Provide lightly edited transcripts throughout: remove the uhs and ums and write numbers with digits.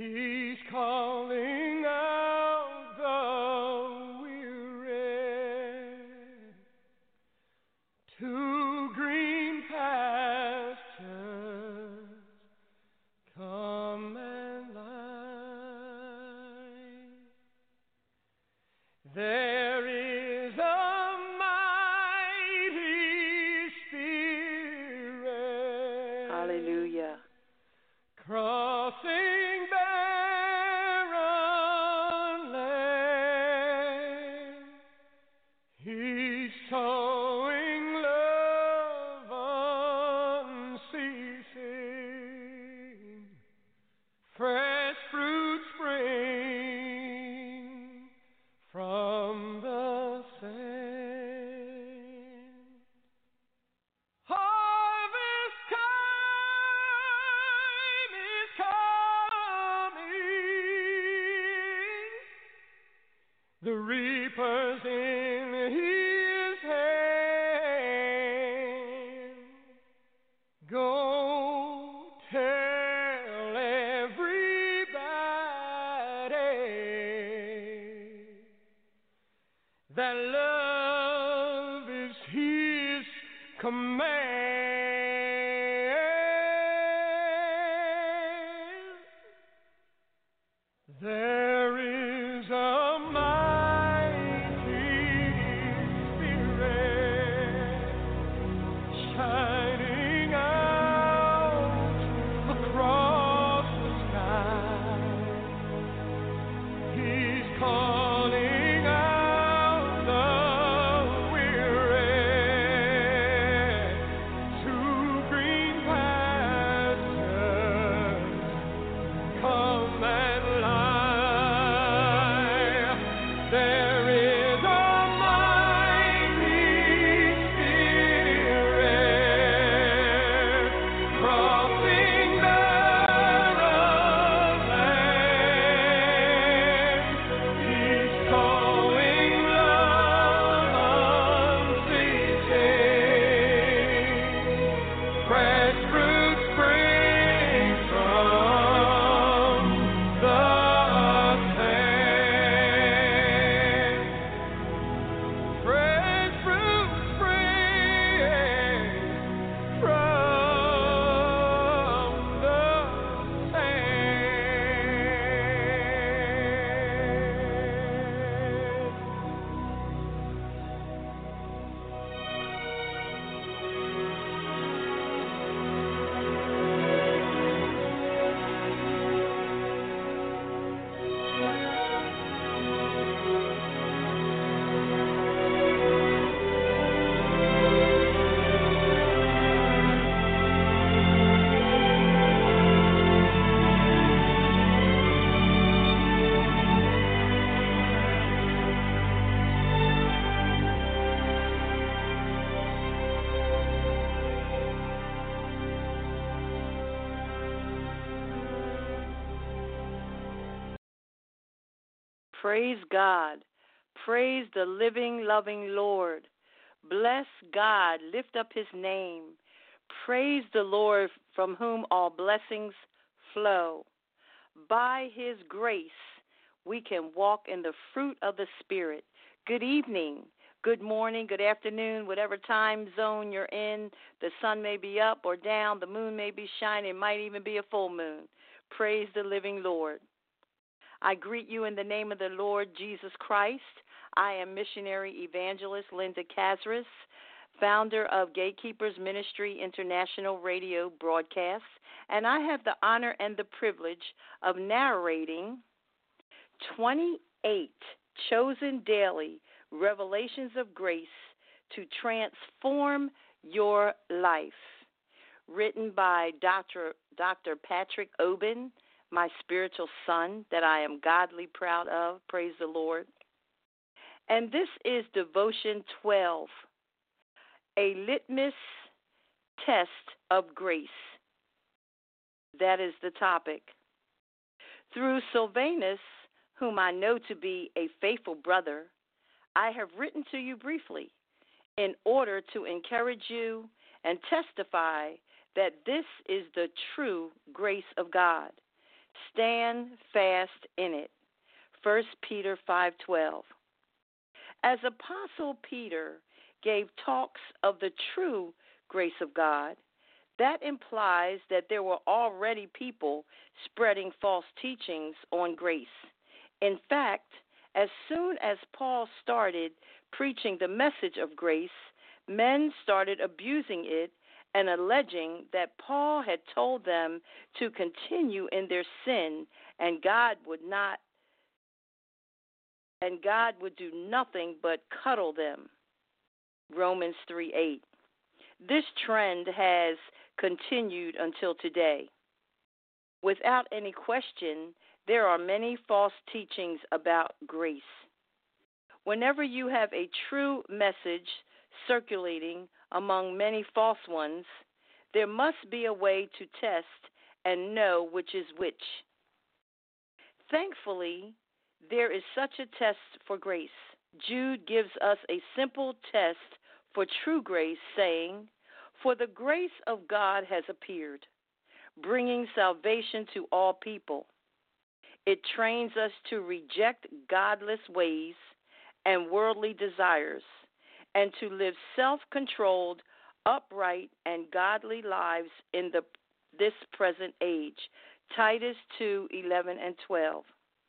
He's calling out the weary to green pastures. Come and lie. There is a mighty Spirit. Hallelujah. Crossing barren land. He's sowing love unceasing. Fresh fruit spring from the sand. Harvest time is coming. The reaper's in his hand. Go tell everybody that love is his command. There is a mighty Spirit shining out across the sky. He's calling out the weary to green pastures. Come and lie. There is a mighty Spirit crossing barren land. He's calling love unceasing. Fresh fruit spring from the sand. Fresh fruit spring from the Praise God. Praise the living, loving Lord. Bless God. Lift up his name. Praise the Lord from whom all blessings flow. By his grace, we can walk in the fruit of the Spirit. Good evening, good morning, good afternoon, whatever time zone you're in. The sun may be up or down. The moon may be shining. It might even be a full moon. Praise the living Lord. I greet you in the name of the Lord Jesus Christ. I am missionary evangelist Linda Cazares, founder of Gatekeepers Ministry International Radio broadcasts, and I have the honor and the privilege of narrating 28 chosen daily revelations of grace to transform your life, written by Dr. Patrick Obin, my spiritual son that I am godly proud of. Praise the Lord. And this is Devotion 12, a litmus test of grace. That is the topic. Through Silvanus, whom I know to be a faithful brother, I have written to you briefly in order to encourage you and testify that this is the true grace of God. stand fast in it. 1 Peter 5:12. As Apostle Peter gave talks of the true grace of God, that implies that there were already people spreading false teachings on grace. In fact, as soon as Paul started preaching the message of grace, men started abusing it and alleging that Paul had told them to continue in their sin and God would do nothing but cuddle them. Romans 3:8. This trend has continued until today. Without any question, there are many false teachings about grace. Whenever you have a true message circulating among many false ones, there must be a way to test and know which is which. Thankfully, there is such a test for grace. Jude gives us a simple test for true grace, saying, "For the grace of God has appeared, bringing salvation to all people." It trains us to reject godless ways and worldly desires, and to live self-controlled, upright, and godly lives in this present age. Titus 2:11 and 12.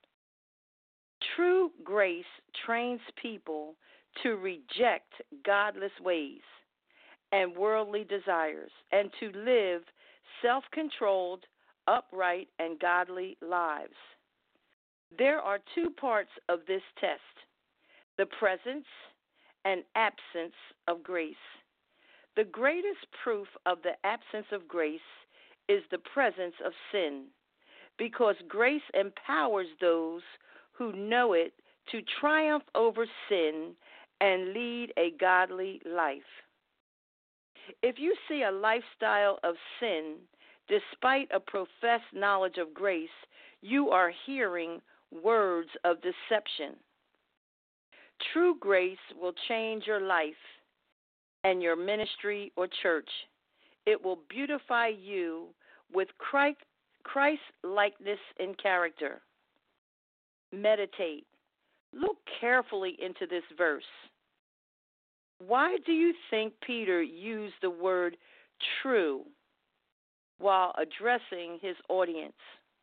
True grace trains people to reject godless ways and worldly desires, and to live self-controlled, upright, and godly lives. There are two parts of this test: the presence and absence of grace. The greatest proof of the absence of grace is the presence of sin, because grace empowers those who know it to triumph over sin and lead a godly life. If you see a lifestyle of sin despite a professed knowledge of grace, you are hearing words of deception. True grace will change your life and your ministry or church. It will beautify you with Christ-likeness in character. Meditate. Look carefully into this verse. Why do you think Peter used the word true while addressing his audience?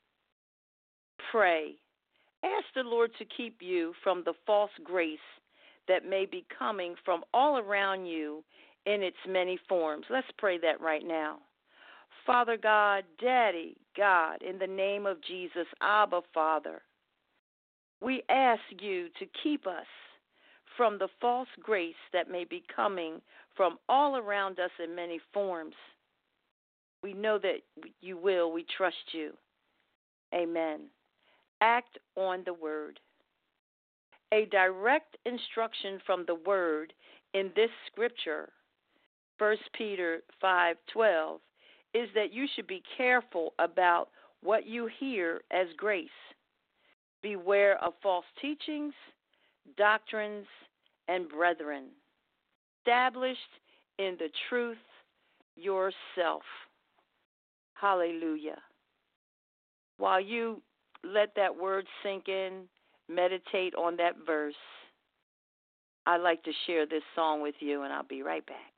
Pray. Ask the Lord to keep you from the false grace that may be coming from all around you in its many forms. Let's pray that right now. Father God, Daddy God, in the name of Jesus, Abba Father, we ask you to keep us from the false grace that may be coming from all around us in many forms. We know that you will. We trust you. Amen. Act on the word. A direct instruction from the word in this scripture, 1 Peter 5:12, is that you should be careful about what you hear as grace. Beware of false teachings, doctrines, and brethren, established in the truth yourself. Hallelujah. While you let that word sink in, meditate on that verse, I'd like to share this song with you, and I'll be right back.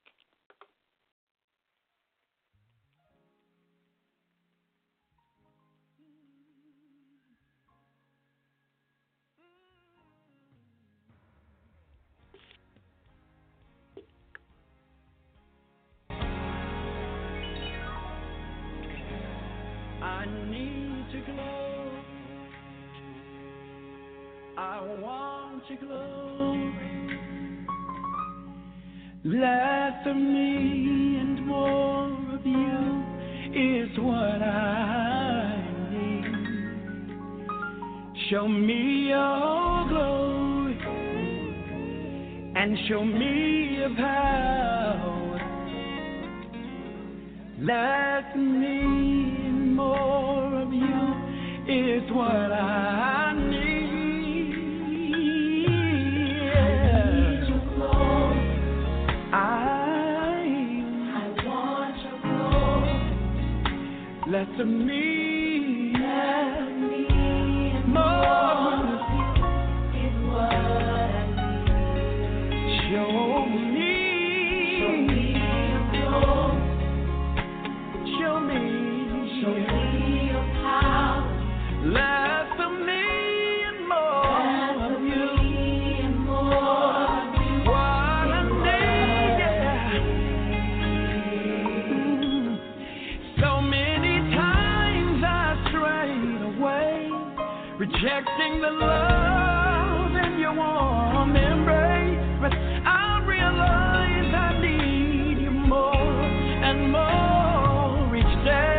I need to glow. I want to glow. Less of me and more of you is what I need. Show me your glory and show me your power. Less of me and more of you is what I need. Less of me, rejecting the love in your warm embrace. But I realize I need you more and more each day.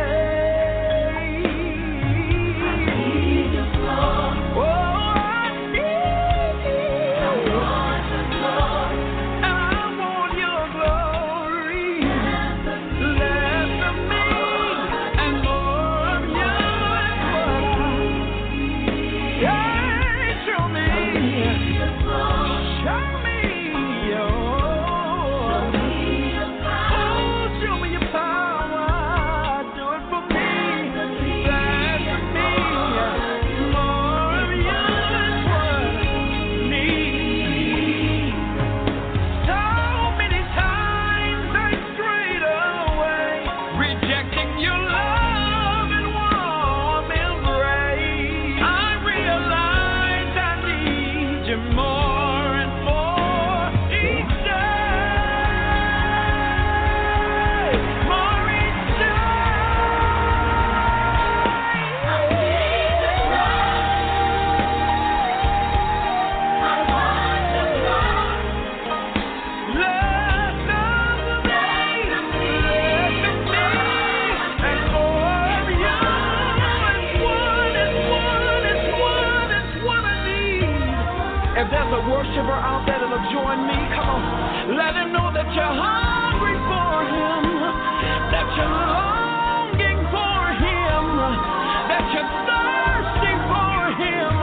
Worshiper out there that'll join me. Come on, let him know that you're hungry for him, that you're longing for him, that you're thirsty for him.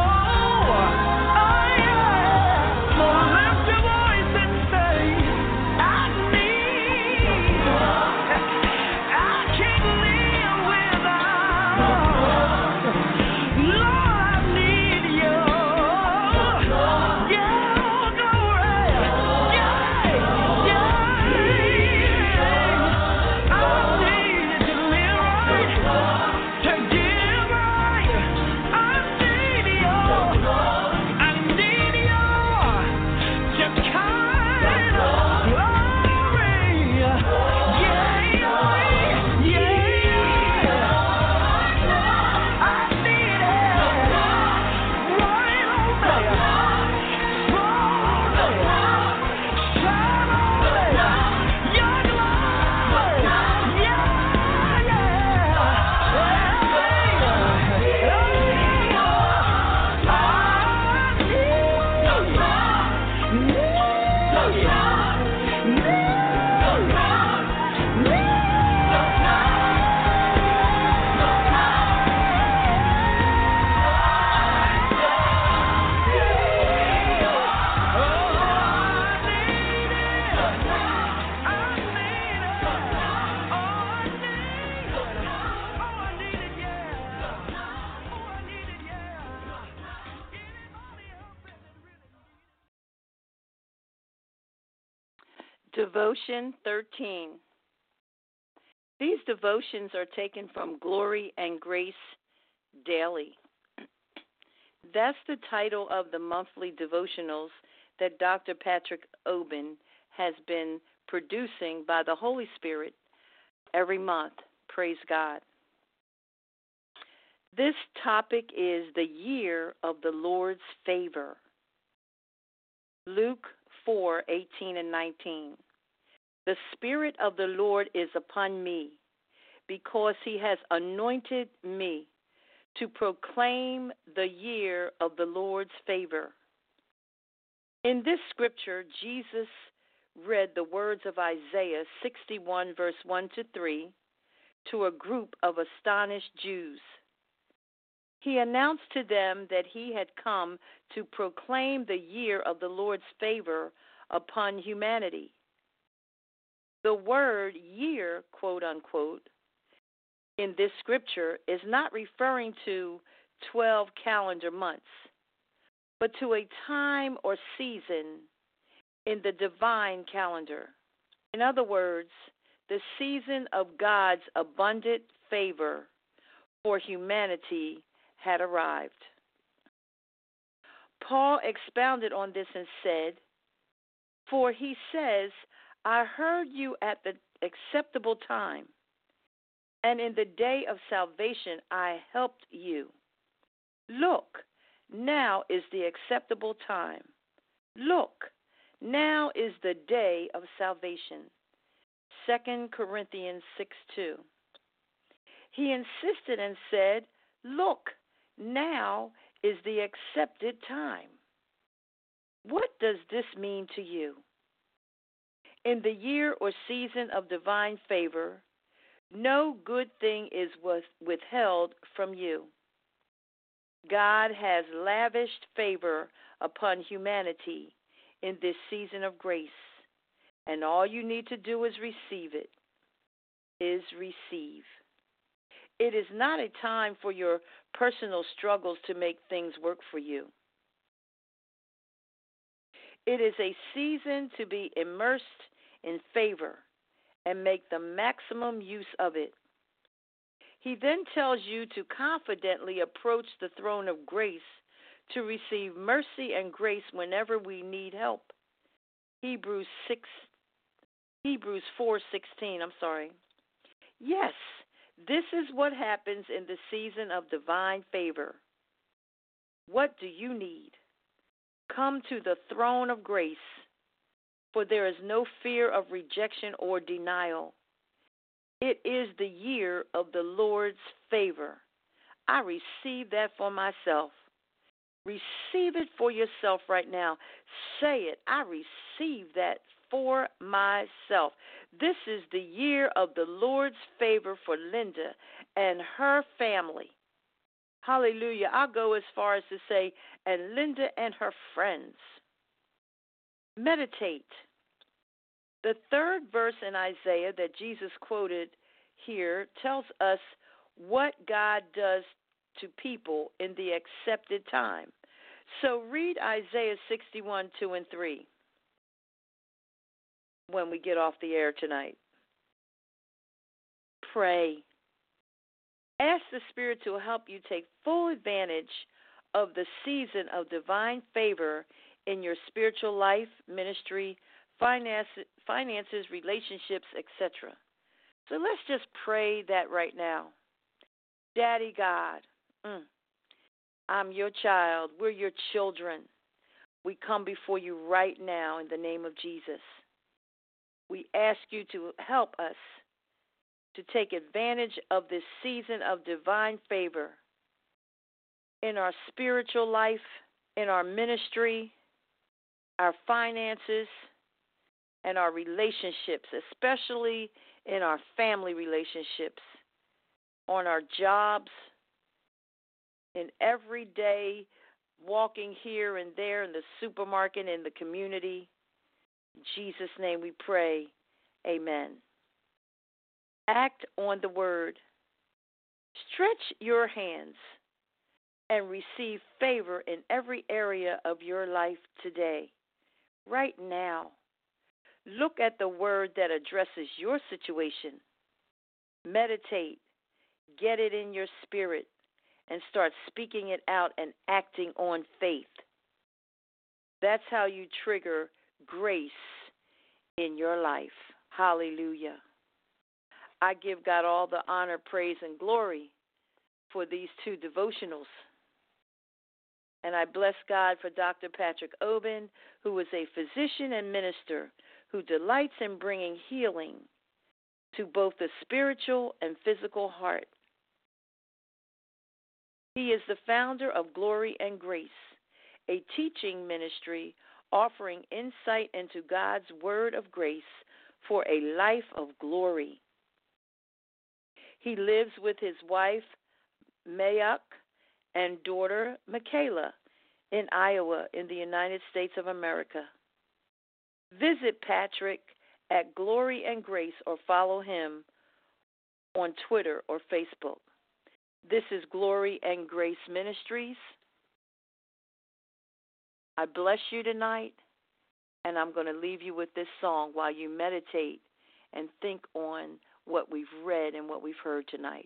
Oh, yeah. So lift your voice and say, I need, I can't live without. Lord, I need you. Devotion 13. These devotions are taken from Glory and Grace Daily. That's the title of the monthly devotionals that Dr. Patrick Oben has been producing by the Holy Spirit every month. Praise God. This topic is the year of the Lord's favor. Luke 4:18 and 19. The Spirit of the Lord is upon me, because he has anointed me to proclaim the year of the Lord's favor. In this scripture, Jesus read the words of Isaiah 61, verse 1 to 3, to a group of astonished Jews. He announced to them that he had come to proclaim the year of the Lord's favor upon humanity. The word year, quote unquote, in this scripture is not referring to 12 calendar months, but to a time or season in the divine calendar. In other words, the season of God's abundant favor for humanity had arrived. Paul expounded on this and said, "For he says, I heard you at the acceptable time, and in the day of salvation I helped you. Look, now is the acceptable time. Look, now is the day of salvation. 2 Corinthians 6:2. He insisted and said, look, now is the accepted time. What does this mean to you? In the year or season of divine favor, no good thing is withheld from you. God has lavished favor upon humanity in this season of grace, and all you need to do is receive it. Receive. It is not a time for your personal struggles to make things work for you. It is a season to be immersed in favor and make the maximum use of it. He then tells you to confidently approach the throne of grace to receive mercy and grace whenever we need help. Hebrews 4:16. Yes, this is what happens in the season of divine favor. What do you need? Come to the throne of grace, for there is no fear of rejection or denial. It is the year of the Lord's favor. I receive that for myself. Receive it for yourself right now. Say it. I receive that for myself. This is the year of the Lord's favor for Linda and her family. Hallelujah. I'll go as far as to say, and Linda and her friends. Meditate. The third verse in Isaiah that Jesus quoted here tells us what God does to people in the accepted time. So read Isaiah 61:2-3 when we get off the air tonight. Pray. Ask the Spirit to help you take full advantage of the season of divine favor in your spiritual life, ministry, finances, relationships, etc. So let's just pray that right now. Daddy God, I'm your child. We're your children. We come before you right now in the name of Jesus. We ask you to help us to take advantage of this season of divine favor in our spiritual life, in our ministry, our finances, and our relationships, especially in our family relationships, on our jobs, in everyday walking here and there in the supermarket, in the community. In Jesus' name we pray. Amen. Act on the word. Stretch your hands and receive favor in every area of your life today, right now. Look at the word that addresses your situation. Meditate. Get it in your spirit and start speaking it out and acting on faith. That's how you trigger grace in your life. Hallelujah. I give God all the honor, praise, and glory for these two devotionals. And I bless God for Dr. Patrick Oben, who is a physician and minister who delights in bringing healing to both the spiritual and physical heart. He is the founder of Glory and Grace, a teaching ministry offering insight into God's word of grace for a life of glory. He lives with his wife, Mayuk, and daughter, Michaela, in Iowa, in the United States of America. Visit Patrick at Glory and Grace or follow him on Twitter or Facebook. This is Glory and Grace Ministries. I bless you tonight, and I'm going to leave you with this song while you meditate and think on what we've read and what we've heard tonight.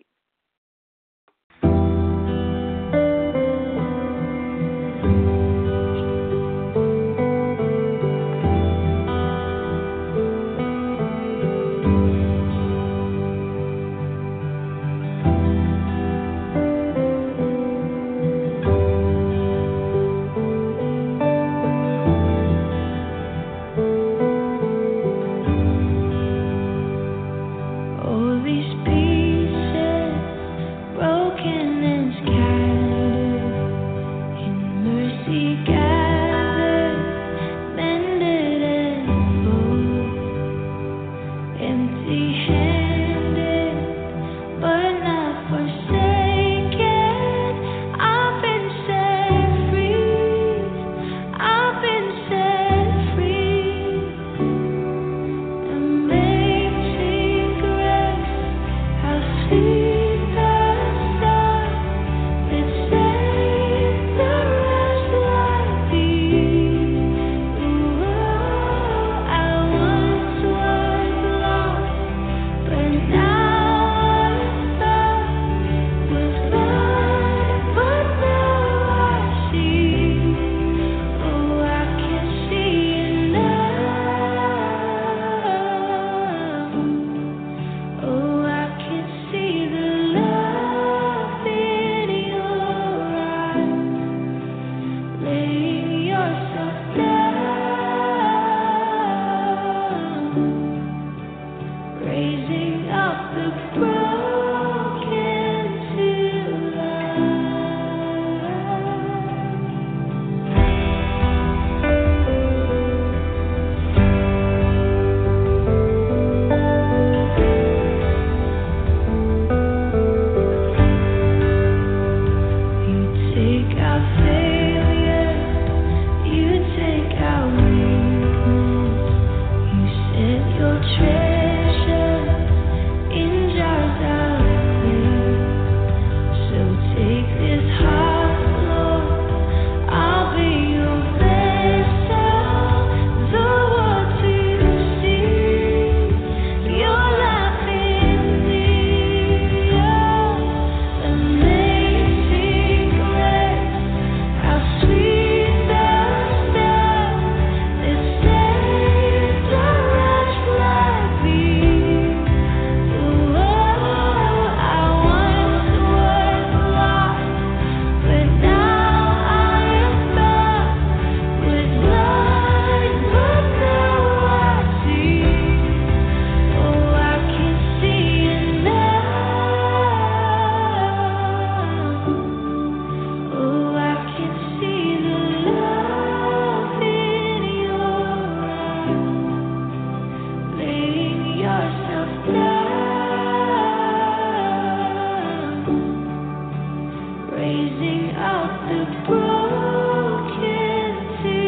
raising up the broken to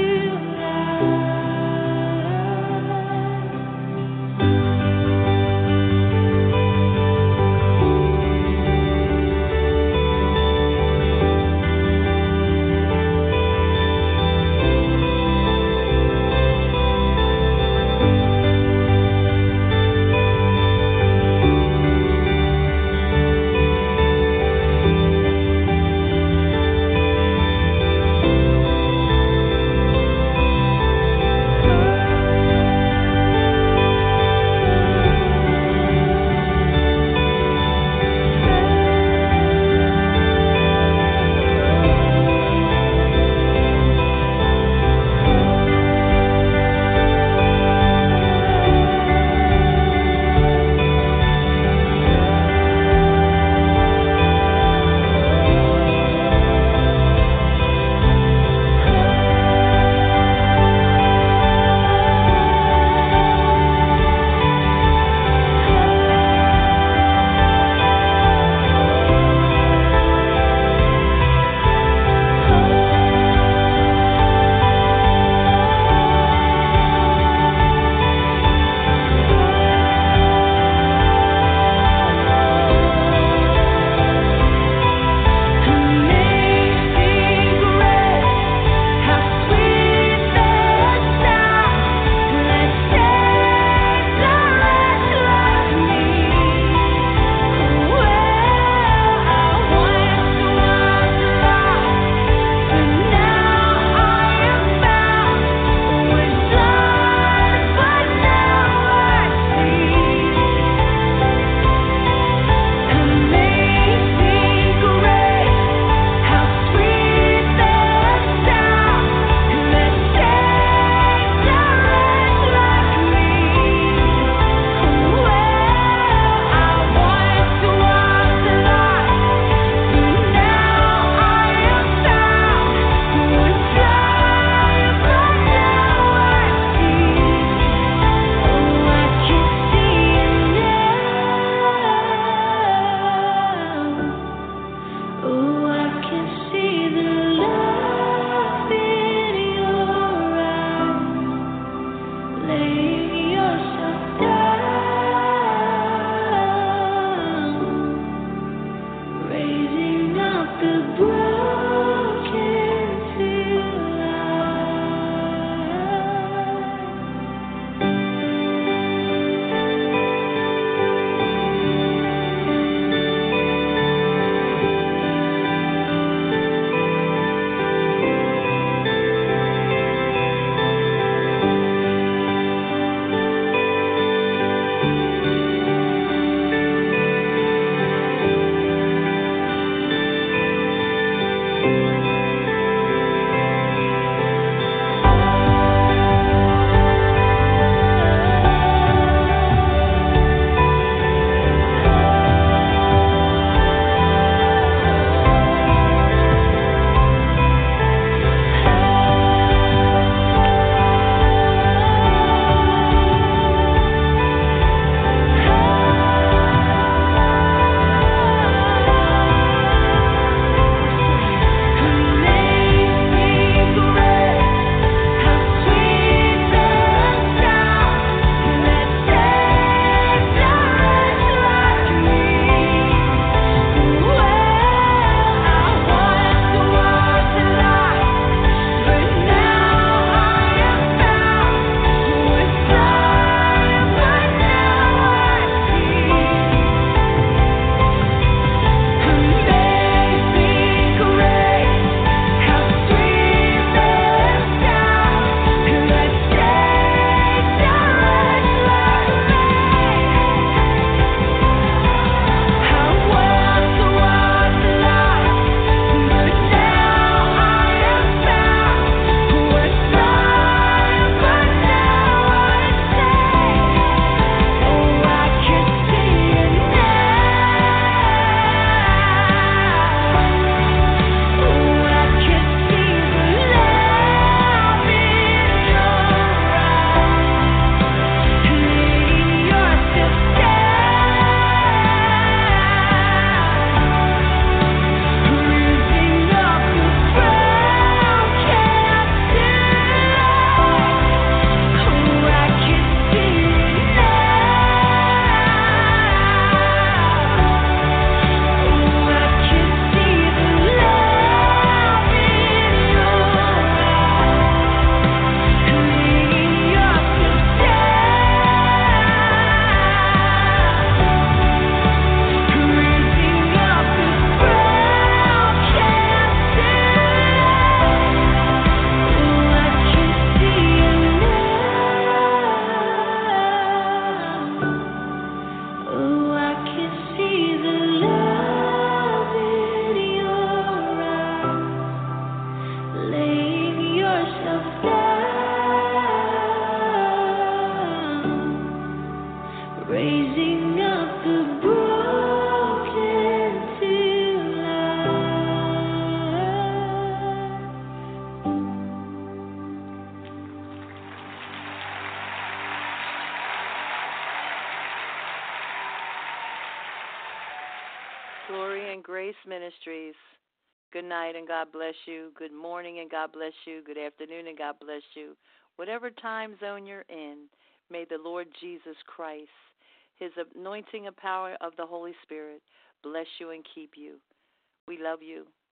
and Grace Ministries. Good night and God bless you. Good morning and God bless you. Good afternoon and God bless you. Whatever time zone you're in, may the Lord Jesus Christ, his anointing and power of the Holy Spirit, bless you and keep you. We love you.